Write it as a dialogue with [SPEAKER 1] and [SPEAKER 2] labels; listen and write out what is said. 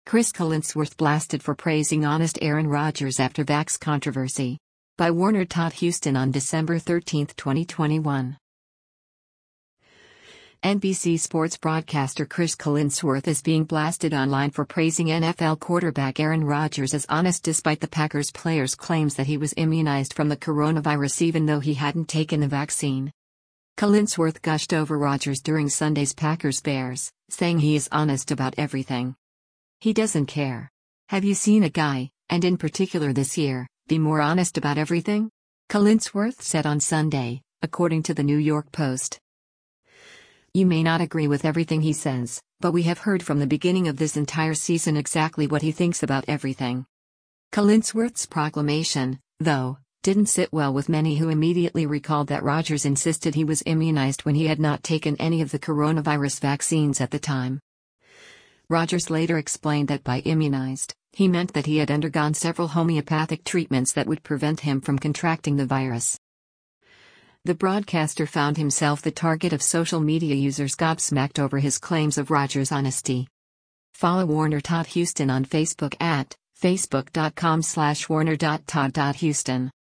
[SPEAKER 1] Chris Collinsworth blasted for praising honest Aaron Rodgers after vax controversy. By Warner Todd Houston on December 13, 2021. NBC Sports broadcaster Chris Collinsworth is being blasted online for praising NFL quarterback Aaron Rodgers as honest despite the Packers player's claims that he was immunized from the coronavirus even though he hadn't taken the vaccine. Collinsworth gushed over Rodgers during Sunday's Packers-Bears, saying he is honest about everything. He doesn't care. Have you seen a guy, and in particular this year, be more honest about everything? Collinsworth said on Sunday, according to the New York Post. You may not agree with everything he says, but we have heard from the beginning of this entire season exactly what he thinks about everything. Collinsworth's proclamation, though, didn't sit well with many who immediately recalled that Rodgers insisted he was immunized when he had not taken any of the coronavirus vaccines at the time. Rodgers later explained that by immunized, he meant that he had undergone several homeopathic treatments that would prevent him from contracting the virus. The broadcaster found himself the target of social media users gobsmacked over his claims of Rodgers' honesty. Follow Warner Todd Houston on Facebook at facebook.com/warner.todd.houston.